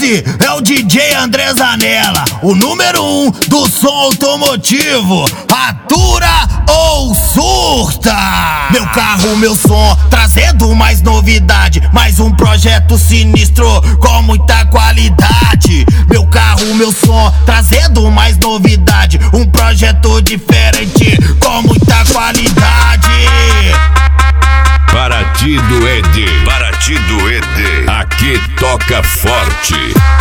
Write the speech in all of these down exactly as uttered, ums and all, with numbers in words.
Esse é o D J André Zanella, o número um do som automotivo. Atura ou surta? Meu carro, meu som, trazendo mais novidade, mais um projeto sinistro com muita qualidade. Meu carro, meu som, trazendo mais novidade, um projeto diferente com muita qualidade. Paraty do E D, Paraty do E D, aqui toca forte.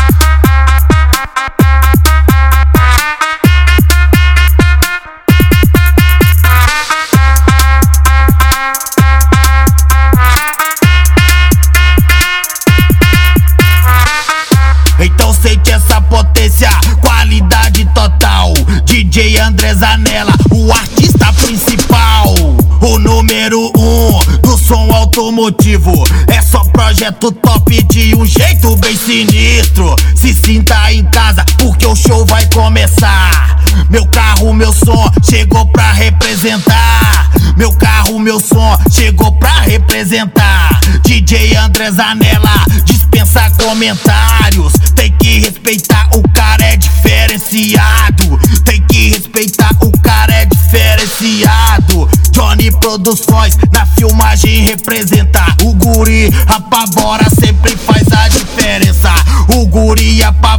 Então sente essa potência, qualidade total. D J André Zanella, o artista principal, o número um do som automotivo. É só projeto top de um jeito bem sinistro. Se sinta em casa porque o show vai começar. Meu carro, meu som, chegou pra representar. Meu carro, meu som, chegou pra representar. D J André Zanella, dispensa comentários. Tem que respeitar, o cara é diferenciado. Tem que respeitar, o cara é diferenciado. Johnny Produções na filmagem representa. O guri apavora, sempre faz a diferença. O guri apavora.